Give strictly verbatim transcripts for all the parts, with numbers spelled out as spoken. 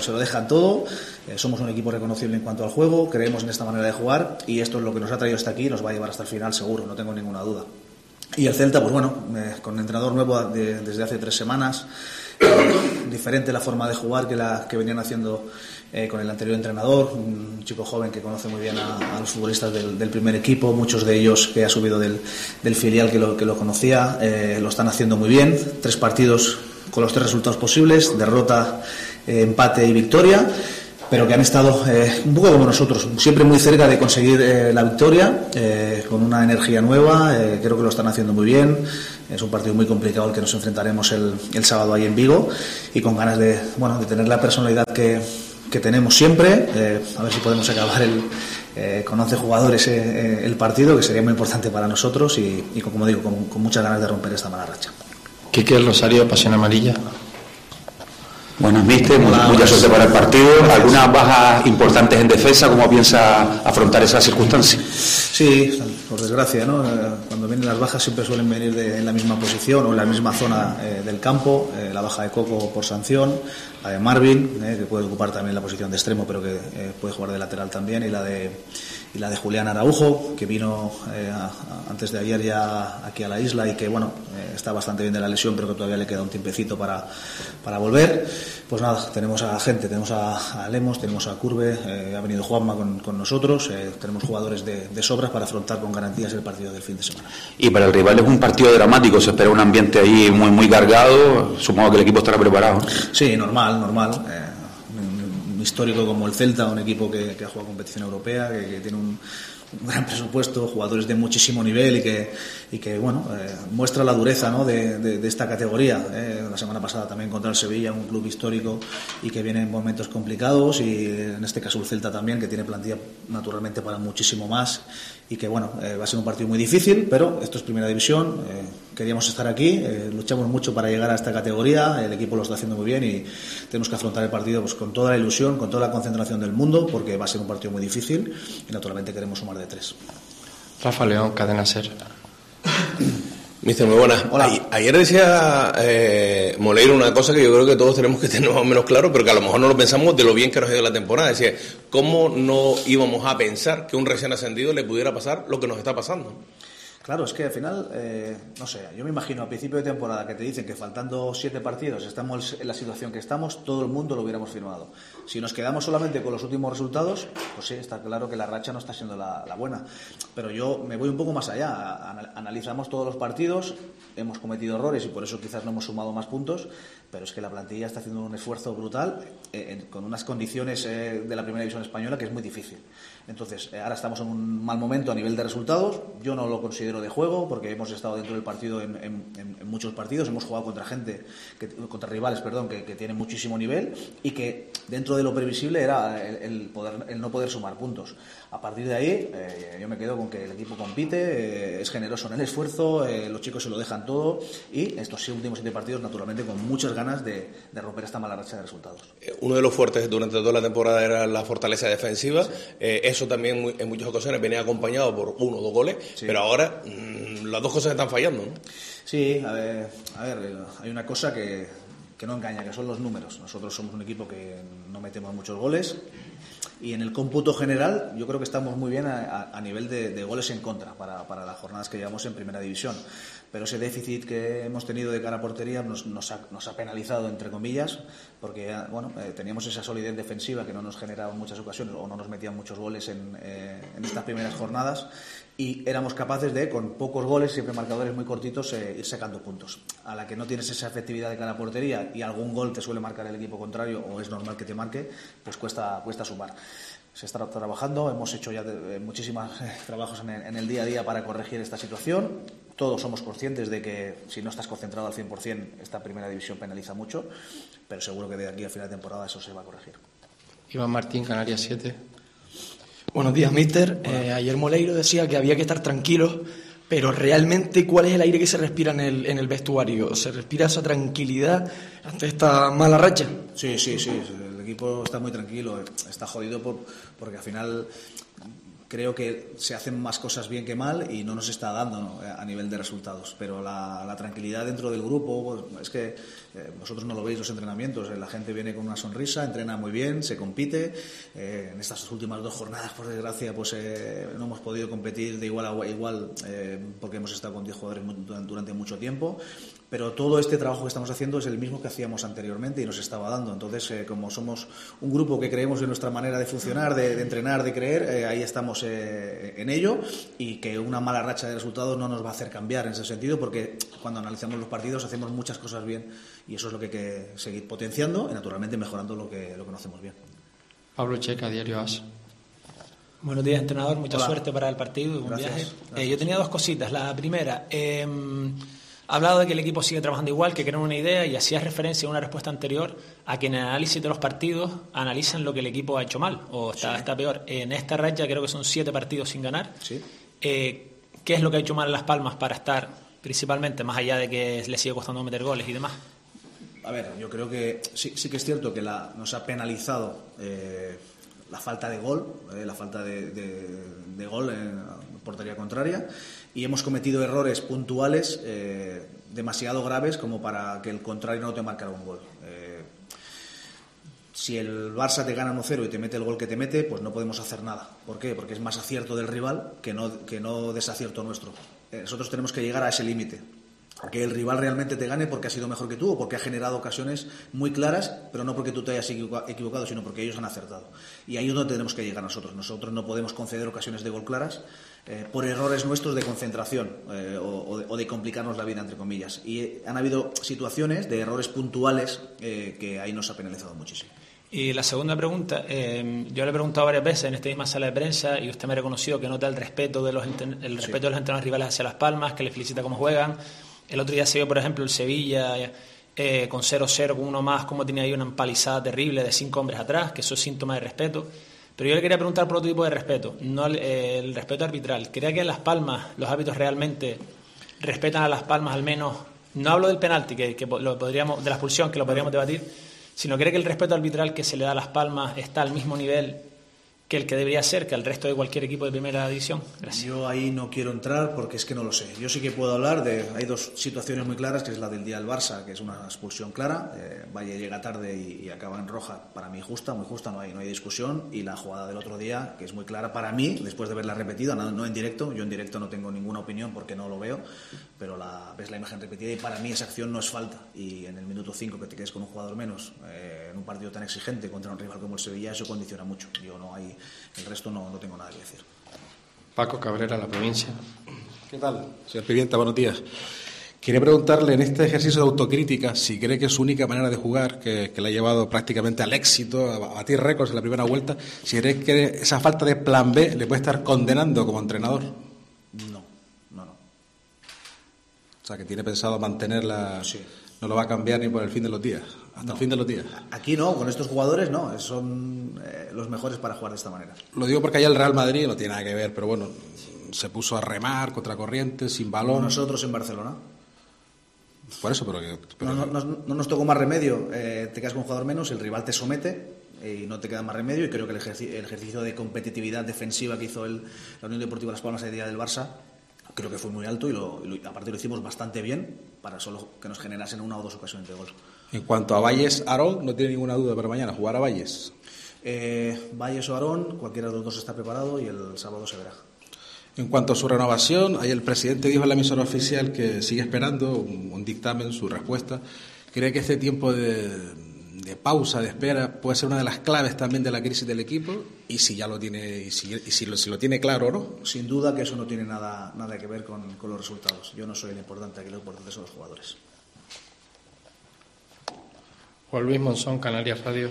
se lo dejan todo, eh, somos un equipo reconocible en cuanto al juego, creemos en esta manera de jugar y esto es lo que nos ha traído hasta aquí y nos va a llevar hasta el final seguro, no tengo ninguna duda. Y el Celta, pues bueno, eh, con entrenador nuevo de, desde hace tres semanas, eh, diferente la forma de jugar que la que venían haciendo eh, con el anterior entrenador, un chico joven que conoce muy bien a, a los futbolistas del, del primer equipo, muchos de ellos que ha subido del, del filial que lo, que lo conocía, eh, lo están haciendo muy bien, tres partidos con los tres resultados posibles, derrota, eh, empate y victoria, pero que han estado eh, un poco como nosotros, siempre muy cerca de conseguir eh, la victoria, eh, con una energía nueva, eh, creo que lo están haciendo muy bien, es un partido muy complicado el que nos enfrentaremos el, el sábado ahí en Vigo y con ganas de, bueno, de tener la personalidad que, que tenemos siempre, eh, a ver si podemos acabar el, eh, con once jugadores eh, el partido, que sería muy importante para nosotros y, y como digo, con, con muchas ganas de romper esta mala racha. Quique Rosario, Pasión Amarilla. Buenas, míster, mucha suerte para el partido. ¿Algunas bajas importantes en defensa? ¿Cómo piensa afrontar esas circunstancias? Sí, por desgracia, ¿no? Cuando vienen las bajas siempre suelen venir de, en la misma posición o en la misma zona eh, del campo. Eh, la baja de Coco por sanción, la de Marvin, eh, que puede ocupar también la posición de extremo, pero que eh, puede jugar de lateral también, y la de y la de Julián Araujo, que vino eh, a, a, antes de ayer ya aquí a la isla y que bueno eh, está bastante bien de la lesión, pero que todavía le queda un tiempecito para, para volver. Pues nada, tenemos a gente, tenemos a, a Lemos, tenemos a Curve, eh, ha venido Juanma con, con nosotros, eh, tenemos jugadores de, de sobras para afrontar con garantías el partido del fin de semana. Y para el rival es un partido dramático, se espera un ambiente ahí muy muy cargado, supongo que el equipo estará preparado. Sí, normal, normal. Eh, histórico como el Celta, un equipo que, que ha jugado competición europea, que, que tiene un, un gran presupuesto, jugadores de muchísimo nivel y que, y que bueno, eh, muestra la dureza, ¿no? de, de, de esta categoría. Eh. La semana pasada también contra el Sevilla, un club histórico y que viene en momentos complicados, y en este caso el Celta también, que tiene plantilla naturalmente para muchísimo más y que bueno, eh, va a ser un partido muy difícil, pero esto es primera división, eh, queríamos estar aquí, eh, luchamos mucho para llegar a esta categoría, el equipo lo está haciendo muy bien y tenemos que afrontar el partido pues con toda la ilusión, con toda la concentración del mundo, porque va a ser un partido muy difícil y naturalmente queremos sumar de tres. Rafa León, Cadena Ser. Mister, muy buenas. Hola. A- ayer decía eh, Moleiro una cosa que yo creo que todos tenemos que tener más o menos claro, pero que a lo mejor no lo pensamos de lo bien que nos ha ido la temporada. Decía, ¿cómo no íbamos a pensar que a un recién ascendido le pudiera pasar lo que nos está pasando? Claro, es que al final, eh, no sé, yo me imagino a principio de temporada que te dicen que faltando siete partidos estamos en la situación que estamos, todo el mundo lo hubiéramos firmado. Si nos quedamos solamente con los últimos resultados, pues sí, está claro que la racha no está siendo la, la buena. Pero yo me voy un poco más allá, Anal- analizamos todos los partidos, hemos cometido errores y por eso quizás no hemos sumado más puntos, pero es que la plantilla está haciendo un esfuerzo brutal eh, en, con unas condiciones eh, de la primera división española que es muy difícil. Entonces, eh, ahora estamos en un mal momento a nivel de resultados, yo no lo considero de juego porque hemos estado dentro del partido en, en, en, en muchos partidos, hemos jugado contra gente, que, contra rivales, perdón, que, que tienen muchísimo nivel y que dentro de lo previsible era el, el, poder, el no poder sumar puntos. A partir de ahí, eh, yo me quedo con que el equipo compite, eh, es generoso en el esfuerzo, eh, los chicos se lo dejan todo y estos últimos siete partidos, naturalmente, con muchas ganas de, de romper esta mala racha de resultados. Uno de los fuertes durante toda la temporada era la fortaleza defensiva. Sí. Eh, eso también muy, en muchas ocasiones venía acompañado por uno o dos goles, sí. Pero ahora mmm, las dos cosas están fallando, ¿no? Sí, a ver, a ver hay una cosa que, que no engaña, que son los números. Nosotros somos un equipo que no metemos muchos goles y en el cómputo general yo creo que estamos muy bien a, a nivel de, de goles en contra para, para las jornadas que llevamos en primera división. Pero ese déficit que hemos tenido de cara a portería nos, nos, ha, nos ha penalizado, entre comillas, porque bueno, eh, teníamos esa solidez defensiva que no nos generaba en muchas ocasiones o no nos metían muchos goles en, eh, en estas primeras jornadas y éramos capaces de, con pocos goles, siempre marcadores muy cortitos, eh, ir sacando puntos. A la que no tienes esa efectividad de cara a portería y algún gol te suele marcar el equipo contrario o es normal que te marque, pues cuesta, cuesta sumar. Se está trabajando, hemos hecho ya de, de muchísimos eh, trabajos en el, en el día a día para corregir esta situación. Todos somos conscientes de que si no estás concentrado al cien por ciento esta primera división penaliza mucho, pero seguro que de aquí al final de temporada eso se va a corregir. Iván Martín, Canarias siete. Buenos días, míster. Eh, ayer Moleiro decía que había que estar tranquilos, pero realmente, ¿cuál es el aire que se respira en el, en el vestuario? ¿Se respira esa tranquilidad ante esta mala racha? Sí, sí, sí. El equipo está muy tranquilo, está jodido por, porque al final creo que se hacen más cosas bien que mal y no nos está dando, ¿no?, a nivel de resultados. Pero la, la tranquilidad dentro del grupo, pues, es que eh, vosotros no lo veis los entrenamientos, eh, la gente viene con una sonrisa, entrena muy bien, se compite. Eh, en estas últimas dos jornadas, por desgracia, pues eh, no hemos podido competir de igual a igual eh, porque hemos estado con diez jugadores durante mucho tiempo. Pero todo este trabajo que estamos haciendo es el mismo que hacíamos anteriormente y nos estaba dando. Entonces, eh, como somos un grupo que creemos en nuestra manera de funcionar, de, de entrenar, de creer, eh, ahí estamos eh, en ello, y que una mala racha de resultados no nos va a hacer cambiar en ese sentido, porque cuando analizamos los partidos hacemos muchas cosas bien y eso es lo que hay que seguir potenciando y naturalmente mejorando lo que, lo que no hacemos bien. Pablo Checa, Diario As. Buenos días, entrenador. Mucha Hola. Suerte para el partido y buen Gracias, viaje. gracias. Eh, yo tenía dos cositas. La primera, eh, ha hablado de que el equipo sigue trabajando igual, que quieren una idea, y hacía referencia en una respuesta anterior a que en el análisis de los partidos analicen lo que el equipo ha hecho mal o está, Sí. está peor. En esta racha creo que son siete partidos sin ganar. Sí. Eh, ¿Qué es lo que ha hecho mal en Las Palmas para estar, principalmente, más allá de que le sigue costando meter goles y demás? A ver, yo creo que sí, sí que es cierto que la, nos ha penalizado eh, la falta de gol, eh, la falta de, de, de gol en portería contraria, y hemos cometido errores puntuales eh, demasiado graves como para que el contrario no te marcara un gol. Eh, si el Barça te gana uno cero y te mete el gol que te mete, pues no podemos hacer nada. ¿Por qué? Porque es más acierto del rival que no, que no desacierto nuestro. Eh, nosotros tenemos que llegar a ese límite, a que el rival realmente te gane porque ha sido mejor que tú o porque ha generado ocasiones muy claras, pero no porque tú te hayas equivocado, sino porque ellos han acertado. Y ahí es donde tenemos que llegar nosotros. Nosotros no podemos conceder ocasiones de gol claras eh, por errores nuestros de concentración eh, o, o, de, o de complicarnos la vida, entre comillas. Y eh, han habido situaciones de errores puntuales eh, que ahí nos ha penalizado muchísimo. Y la segunda pregunta, eh, yo le he preguntado varias veces en esta misma sala de prensa y usted me ha reconocido que nota el respeto de los el respeto sí. de los entrenadores rivales hacia Las Palmas, que le felicita cómo juegan. El otro día se vio, por ejemplo, el Sevilla eh, con cero cero, con uno más, cómo tenía ahí una empalizada terrible de cinco hombres atrás, que eso es síntoma de respeto. Pero yo le quería preguntar por otro tipo de respeto, no el, eh, el respeto arbitral. ¿Cree que en Las Palmas los árbitros realmente respetan a Las Palmas al menos? No hablo del penalti, que, que lo podríamos, de la expulsión, que lo podríamos debatir, sino cree que el respeto arbitral que se le da a Las Palmas está al mismo nivel que el que debería ser, que al resto de cualquier equipo de primera división. Gracias. Yo ahí no quiero entrar porque es que no lo sé. Yo sí que puedo hablar de... Hay dos situaciones muy claras, que es la del día del Barça, que es una expulsión clara. Eh, Valle llega tarde y, y acaba en roja, para mí justa, muy justa, no hay, no hay discusión. Y la jugada del otro día, que es muy clara para mí, después de verla repetida, no, no en directo. Yo en directo no tengo ninguna opinión porque no lo veo, pero la, ves la imagen repetida y para mí esa acción no es falta. Y en el minuto cinco que te quedes con un jugador menos, eh, en un partido tan exigente contra un rival como el Sevilla, eso condiciona mucho. Yo no hay... El resto no, no tengo nada que decir. Paco Cabrera, La Provincia. ¿Qué tal, señor Pimienta? Buenos días. Quería preguntarle en este ejercicio de autocrítica si cree que es su única manera de jugar, que, que le ha llevado prácticamente al éxito, a batir récords en la primera vuelta, si cree que esa falta de plan B le puede estar condenando como entrenador. No, no, no. O sea, que tiene pensado mantenerla, sí. No lo va a cambiar ni por el fin de los días, hasta no. el fin de los días. Aquí no, con estos jugadores no, son eh, los mejores para jugar de esta manera. Lo digo porque allá el Real Madrid no tiene nada que ver, pero bueno, se puso a remar contra corriente, sin balón. Nosotros en Barcelona. Por eso, pero... que, pero... No, no, no, no nos tocó más remedio, eh, te quedas con un jugador menos, el rival te somete y no te queda más remedio, y creo que el ejercicio, el ejercicio de competitividad defensiva que hizo el, la Unión Deportiva Las Palmas el día del Barça, creo que fue muy alto y, lo, y lo, aparte lo hicimos bastante bien para solo que nos generasen una o dos ocasiones de gol. En cuanto a Valles, Aarón, no tiene ninguna duda para mañana, jugar a Valles. Eh, Valles o Aarón, cualquiera de los dos está preparado y el sábado se verá. En cuanto a su renovación, ahí el presidente dijo en la emisora oficial que sigue esperando un, un dictamen, su respuesta. ¿Cree que este tiempo de, de pausa, de espera, puede ser una de las claves también de la crisis del equipo? Y si ya lo tiene, y si, y si, lo, si lo tiene claro o no. Sin duda que eso no tiene nada, nada que ver con, con los resultados. Yo no soy el importante, aquí lo importante son los jugadores. Juan Luis Monzón, Canarias Radio.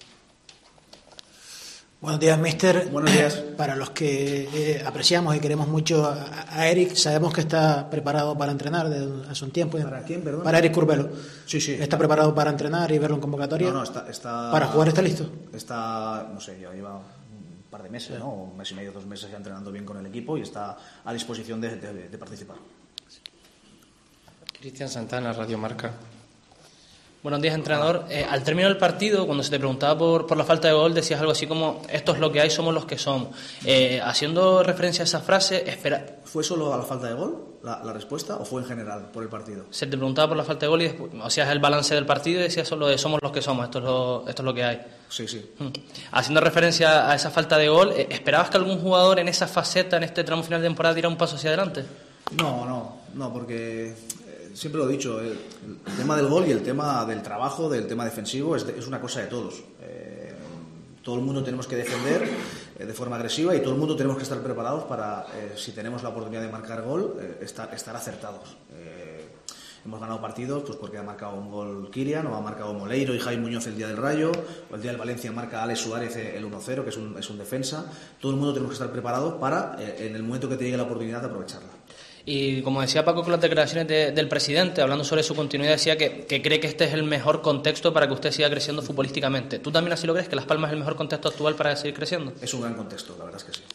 Buenos días, mister. Buenos días. Para los que eh, apreciamos y queremos mucho a, a Eric, sabemos que está preparado para entrenar desde hace un tiempo. ¿Para quién, perdón? Para Eric Curbelo. Sí, sí. ¿Está preparado para entrenar y verlo en convocatoria? No, no, está... está ¿Para jugar está listo? Está, no sé, ya lleva un par de meses, ¿no? Un mes y medio, dos meses ya entrenando bien con el equipo y está a disposición de, de, de participar. Cristian Santana, Radio Marca. Buenos días, entrenador. Eh, al término del partido, cuando se te preguntaba por, por la falta de gol, decías algo así como, esto es lo que hay, somos los que somos. Eh, haciendo referencia a esa frase, espera... ¿Fue solo a la falta de gol la, la respuesta o fue en general por el partido? Se te preguntaba por la falta de gol y después hacías el balance del partido y decías solo de somos los que somos, esto es lo, esto es lo que hay. Sí, sí. Hmm. Haciendo referencia a esa falta de gol, ¿esperabas que algún jugador en esa faceta, en este tramo final de temporada, diera un paso hacia adelante? No, no, no, porque... Siempre lo he dicho, el, el tema del gol y el tema del trabajo, del tema defensivo, es, de, es una cosa de todos. Eh, todo el mundo tenemos que defender eh, de forma agresiva y todo el mundo tenemos que estar preparados para, eh, si tenemos la oportunidad de marcar gol, eh, estar, estar acertados. Eh, hemos ganado partidos pues porque ha marcado un gol Kirian, o ha marcado Moleiro y Jaime Muñoz el día del Rayo, o el día del Valencia marca Alex Suárez el uno cero, que es un, es un defensa. Todo el mundo tenemos que estar preparados para, eh, en el momento que te llegue la oportunidad, de aprovecharla. Y como decía Paco con las declaraciones de, del presidente, hablando sobre su continuidad, decía que, que cree que este es el mejor contexto para que usted siga creciendo futbolísticamente. ¿Tú también así lo crees, que Las Palmas es el mejor contexto actual para seguir creciendo? Es un gran contexto, la verdad es que sí.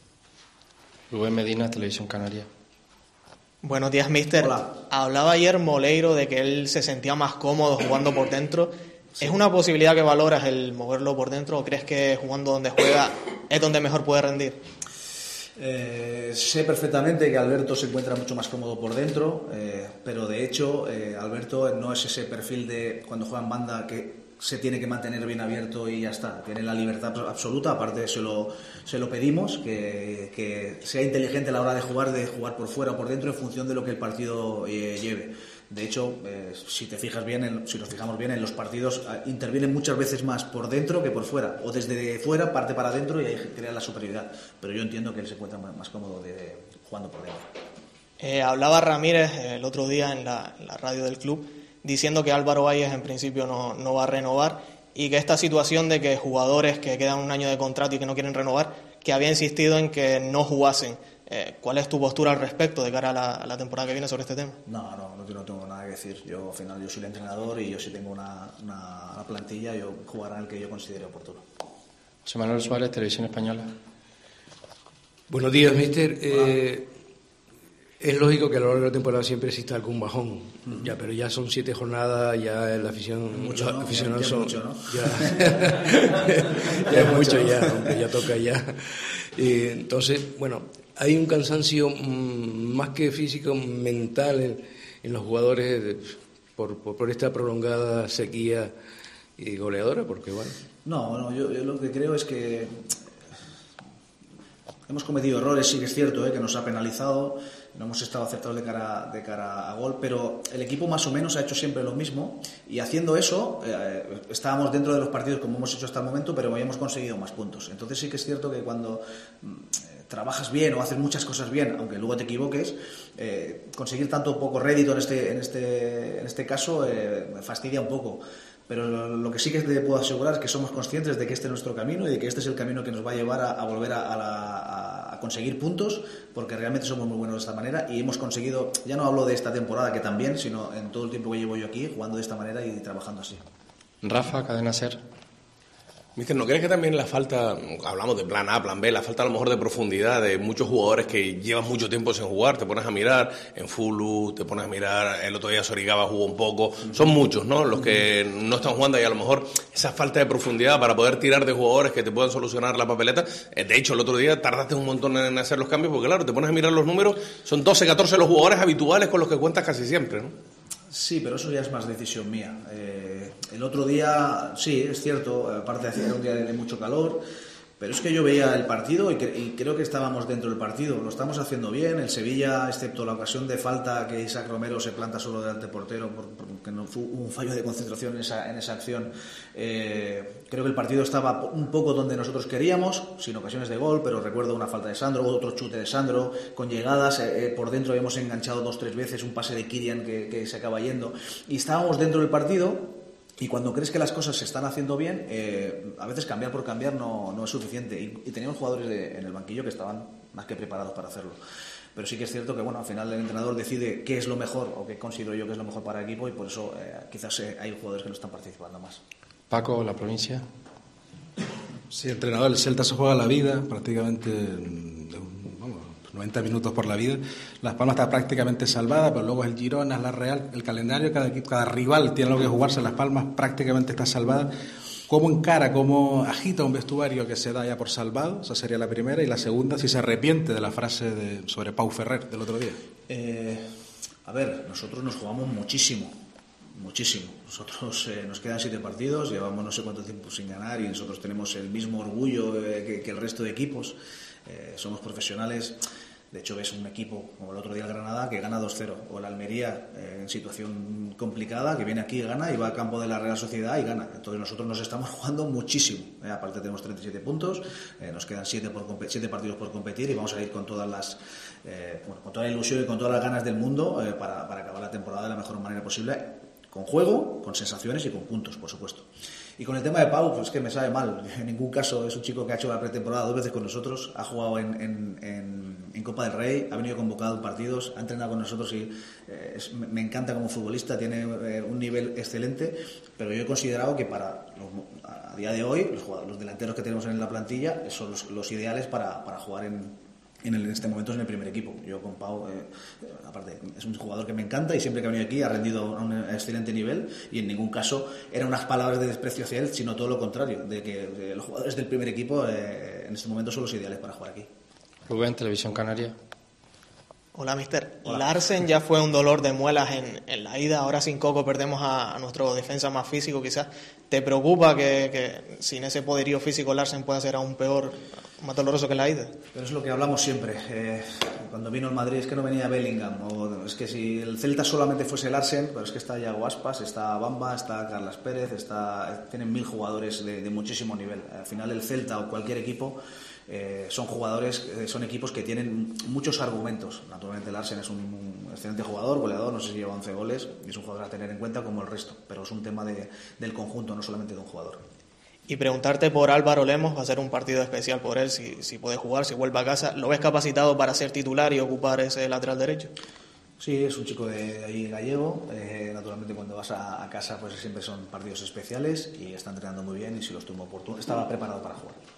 Rubén Medina, Televisión Canaria. Buenos días, mister. Hola. Hablaba ayer Moleiro de que él se sentía más cómodo jugando por dentro. Sí. ¿Es una posibilidad que valoras el moverlo por dentro o crees que jugando donde juega es donde mejor puede rendir? Eh, sé perfectamente que Alberto se encuentra mucho más cómodo por dentro, eh, pero de hecho eh, Alberto no es ese perfil de cuando juega en banda que se tiene que mantener bien abierto y ya está. Tiene la libertad absoluta, aparte se lo, se lo pedimos, que, que sea inteligente a la hora de jugar, de jugar por fuera o por dentro en función de lo que el partido eh, lleve. De hecho, eh, si te fijas bien, en, si nos fijamos bien en los partidos, eh, intervienen muchas veces más por dentro que por fuera, o desde fuera parte para adentro y ahí crea la superioridad. Pero yo entiendo que él se encuentra más, más cómodo de, jugando por dentro. Eh, hablaba Ramírez el otro día en la, en la radio del club diciendo que Álvaro Valles en principio no, no va a renovar y que esta situación de que jugadores que quedan un año de contrato y que no quieren renovar, que había insistido en que no jugasen. Eh, ¿Cuál es tu postura al respecto de cara a la, a la temporada que viene sobre este tema? No, no, no, no tengo nada que decir. Yo al final yo soy el entrenador y yo si tengo una, una, una plantilla, yo jugaré el que yo considere oportuno. José Manuel Suárez, Televisión Española. Buenos días, mister. Eh, es lógico que a lo largo de la temporada siempre exista algún bajón, uh-huh. ya, pero ya son siete jornadas, ya la afición, mucho, los ¿no? aficionados ya, ya son, mucho, ¿no? ya, ya es mucho ya, hombre, ya toca ya. Eh, entonces, bueno, hay un cansancio mmm, más que físico, mental en, en los jugadores de, por, por, por esta prolongada sequía y goleadora, porque bueno. No, no, yo, yo lo que creo es que hemos cometido errores, sí que es cierto, ¿eh? Que nos ha penalizado. No hemos estado acertados de cara, de cara a gol, pero el equipo más o menos ha hecho siempre lo mismo y haciendo eso eh, estábamos dentro de los partidos como hemos hecho hasta el momento, pero habíamos conseguido más puntos. Entonces sí que es cierto que cuando eh, trabajas bien o haces muchas cosas bien, aunque luego te equivoques, eh, conseguir tanto poco rédito en este, en este, en este caso eh, me fastidia un poco. Pero lo que sí que te puedo asegurar es que somos conscientes de que este es nuestro camino y de que este es el camino que nos va a llevar a, a volver a, a, la, a conseguir puntos, porque realmente somos muy buenos de esta manera y hemos conseguido, ya no hablo de esta temporada que también, sino en todo el tiempo que llevo yo aquí jugando de esta manera y trabajando así. Rafa, Cadena Ser. Mister, ¿no crees que también la falta, hablamos de plan A, plan B, la falta a lo mejor de profundidad de muchos jugadores que llevan mucho tiempo sin jugar? Te pones a mirar en Fulu, te pones a mirar, el otro día Sorigaba jugó un poco, son muchos, ¿no?, los que no están jugando y a lo mejor esa falta de profundidad para poder tirar de jugadores que te puedan solucionar la papeleta. De hecho, el otro día tardaste un montón en hacer los cambios porque claro, te pones a mirar los números, son doce, catorce los jugadores habituales con los que cuentas casi siempre, ¿no? Sí, pero eso ya es más decisión mía. Eh, el otro día, sí, es cierto, aparte de hacer un día de mucho calor, pero es que yo veía el partido y, que, y creo que estábamos dentro del partido, lo estamos haciendo bien. El Sevilla, excepto la ocasión de falta que Isaac Romero se planta solo delante del portero porque no fue un fallo de concentración en esa, en esa acción, eh, creo que el partido estaba un poco donde nosotros queríamos, sin ocasiones de gol, pero recuerdo una falta de Sandro, otro chute de Sandro, con llegadas, eh, por dentro habíamos enganchado dos tres veces, un pase de Kirian que, que se acaba yendo, y estábamos dentro del partido. Y cuando crees que las cosas se están haciendo bien, eh, a veces cambiar por cambiar no, no es suficiente. Y, y teníamos jugadores de, en el banquillo que estaban más que preparados para hacerlo. Pero sí que es cierto que bueno, al final el entrenador decide qué es lo mejor o qué considero yo que es lo mejor para el equipo y por eso eh, quizás eh, hay jugadores que no están participando más. Paco, La Provincia. Sí, entrenador, el Celta se juega la vida prácticamente, vamos, noventa minutos por la vida. Las Palmas está prácticamente salvada, pero luego es el Girona, es la Real, el calendario, cada equipo, cada rival tiene algo que jugarse. Las Palmas prácticamente está salvada. ¿Cómo encara, cómo agita un vestuario que se da ya por salvado? Esa sería la primera. Y la segunda, si se arrepiente de la frase de, sobre Pau Ferrer del otro día. Eh, a ver, nosotros nos jugamos muchísimo, muchísimo. Nosotros eh, nos quedan siete partidos, llevamos no sé cuánto tiempo sin ganar y nosotros tenemos el mismo orgullo eh, que, que el resto de equipos. Eh, somos profesionales. De hecho, ves un equipo como el otro día el Granada que gana dos cero, o el Almería eh, en situación complicada que viene aquí y gana y va al campo de la Real Sociedad y gana. Entonces nosotros nos estamos jugando muchísimo. Eh, aparte tenemos treinta y siete puntos, eh, nos quedan siete partidos por competir y vamos a ir con todas las eh, bueno, con toda la ilusión y con todas las ganas del mundo eh, para, para acabar la temporada de la mejor manera posible, con juego, con sensaciones y con puntos, por supuesto. Y con el tema de Pau, pues es que me sabe mal. En ningún caso es un chico que ha hecho la pretemporada dos veces con nosotros, ha jugado en, en, en, en Copa del Rey, ha venido convocado en partidos, ha entrenado con nosotros y eh, es, me encanta como futbolista, tiene eh, un nivel excelente, pero yo he considerado que para los, a día de hoy los, jugadores, los delanteros que tenemos en la plantilla son los, los ideales para, para jugar en En, el, en este momento es en el primer equipo. Yo con Pau, eh, aparte, es un jugador que me encanta y siempre que ha venido aquí ha rendido a un excelente nivel y en ningún caso eran unas palabras de desprecio hacia él, sino todo lo contrario, de que de los jugadores del primer equipo eh, en este momento son los ideales para jugar aquí. Rubén, Televisión Canaria. Hola, mister. Hola. Larsen ya fue un dolor de muelas en, en la ida, ahora sin Coco perdemos a, a nuestro defensa más físico quizás. ¿Te preocupa que, que sin ese poderío físico Larsen pueda ser aún peor, más doloroso que la ida? Pero es lo que hablamos siempre. Eh, cuando vino el Madrid es que no venía Bellingham, o es que si el Celta solamente fuese Larsen, pero es que está Iago Aspas, está Bamba, está Carlas Pérez, está, tienen mil jugadores de, de muchísimo nivel. Al final el Celta o cualquier equipo eh, son jugadores, eh, son equipos que tienen muchos argumentos. Naturalmente Larsen es un, un excelente jugador, goleador, no sé si lleva once goles, y es un jugador a tener en cuenta como el resto, pero es un tema de, del conjunto, no solamente de un jugador. Y preguntarte por Álvaro Lemos, va a ser un partido especial por él, si, si puede jugar, si vuelve a casa. ¿Lo ves capacitado para ser titular y ocupar ese lateral derecho? Sí, es un chico de ahí gallego. Eh, naturalmente cuando vas a, a casa pues siempre son partidos especiales y está entrenando muy bien y si los tuvo oportuno, estaba preparado para jugar.